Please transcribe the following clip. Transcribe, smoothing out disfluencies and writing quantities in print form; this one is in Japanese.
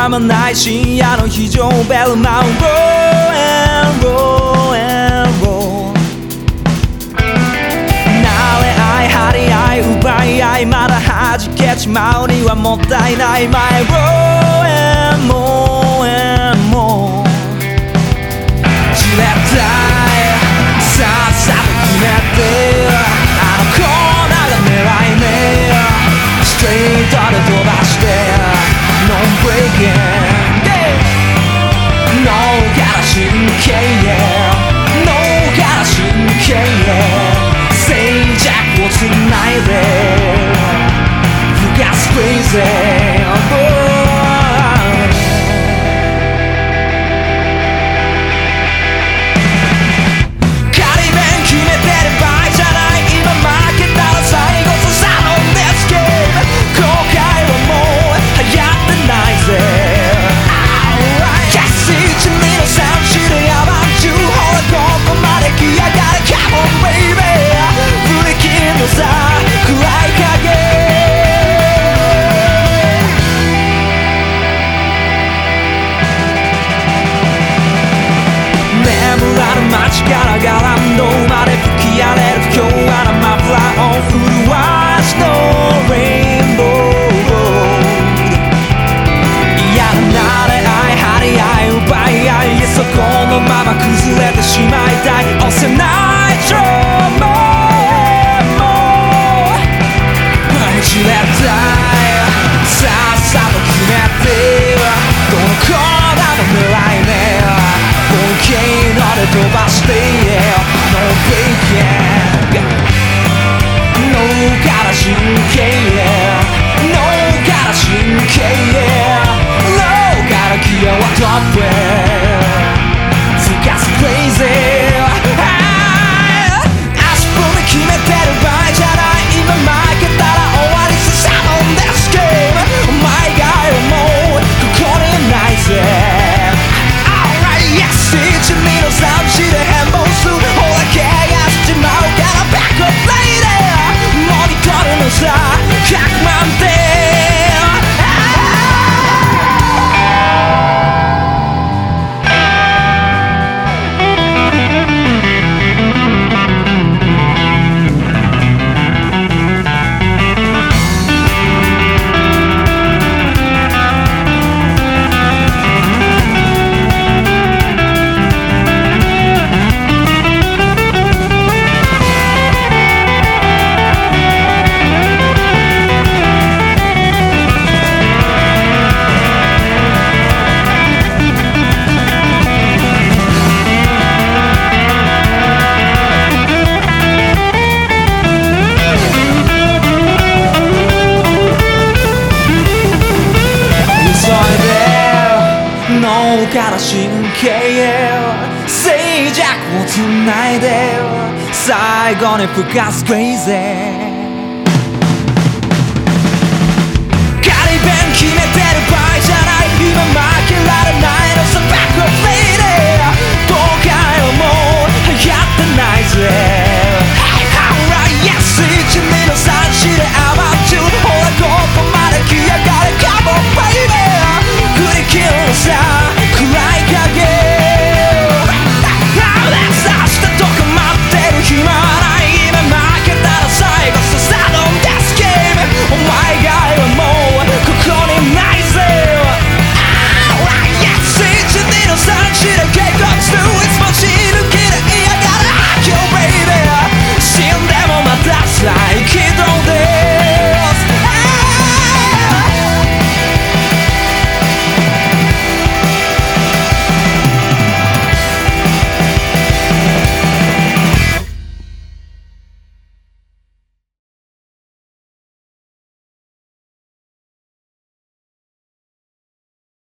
ままない深夜の非常ベルマウンド and roll and roll 慣れ合い張り合い奪い合いまだ弾けちまうにはもったいない My roll and more and more じれったいさっさと決めてあのコーナーが狙い目ストリートで飛ばして No breaking No から真剣へ No から真剣へ静寂をつないで You got crazy街からガランドまで吹き荒れる不協和なマフラーを震わしのレインボー嫌な慣れ合い張り合い奪い合いそこのまま崩れてしまいたい押せないトローもじれったいさっさと決めてどのコーナーの狙い目ボケーノで飛ばして No breaking No から真剣へ No から真剣へ No からギアはトップへつかす crazy 足踏み決めてる場合じゃない今負けたら終わりさサドンデスゲームお前以外はもうここにないぜ一味の寂しで変貌するほら怪我しちまうからバックアップレイでモニトルのさ100万点脳から神経へ静寂をつないで最後に吹かす crazy 仮弁決めてる場合じゃない